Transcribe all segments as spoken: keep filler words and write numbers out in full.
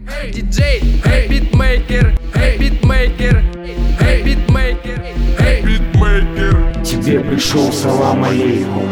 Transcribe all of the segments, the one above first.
Эй, диджей, эй, битмейкер, эй, битмейкер, эй, битмейкер, эй, битмейкер. Тебе пришел салам алейкум.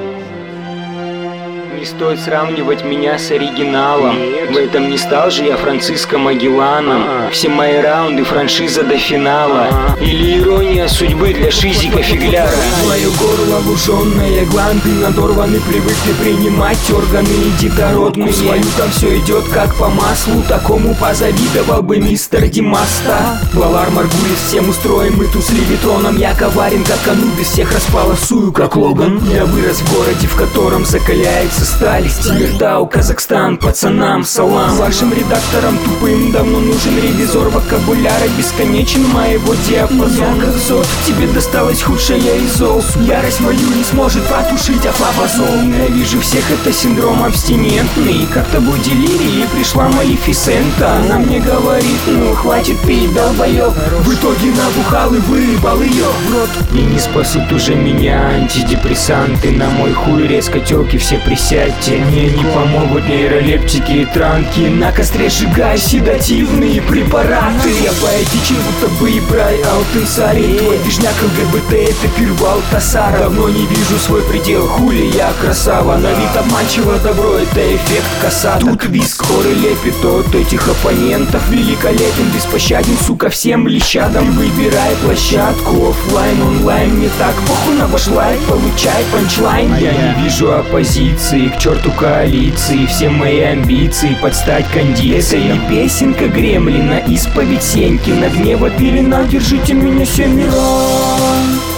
Не стоит сравнивать меня с оригиналом. Нет. В этом не стал же я Франциско Магелланом. А-а. Все мои раунды франшиза до финала. А-а. Или ирония судьбы для шизика фигляра. Твое горло луженое, гланды надорваны, привыкли принимать органы и детородные. Свою там все идет как по маслу, такому позавидовал бы мистер Димаста. Валар Маргулис, всем устроим мы тусли троном. Я коварен как Анубис, всех располосую как Логан. Я вырос в городе, в котором закаляется стали. Стилертау, Казахстан, пацанам салам. Вашим редакторам тупым давно нужен ревизор вокабуляра, бесконечен моего диапазона. Как зод, тебе досталась худшая из зол. Ярость мою не сможет потушить афабазол. Ненавижу всех, это синдром абстинентный. Как тобой делирии пришла Малефисента. Она мне говорит, ну хватит пить, долбоёб. В итоге набухал и вырыбал ее в рот. И не спасут уже меня антидепрессанты. На мой хуй резко тёлки все присядьте. Мне не помогут нейролептики и транки. На костре сжигай седативные препараты. Я поэтичен, будто бы и брай Алтайсари. Твой движняк ЛГБТ это первал Тасара. Давно не вижу свой предел, хули я красава. На вид обманчиво добро, это эффект Касата. Тут виск, хоры лепит от этих оппонентов. Великолепен, беспощаден, сука, всем лещадам. Выбирай площадку, оффлайн, онлайн. Не так похуй на ваш лайк, получай панчлайн. Я не вижу оппозиции, к черту коалиции. Все мои амбиции подстать кондиции. Это не песенка Гремлина, исповедь Сенькина. Гнева пелена, держите меня семеро.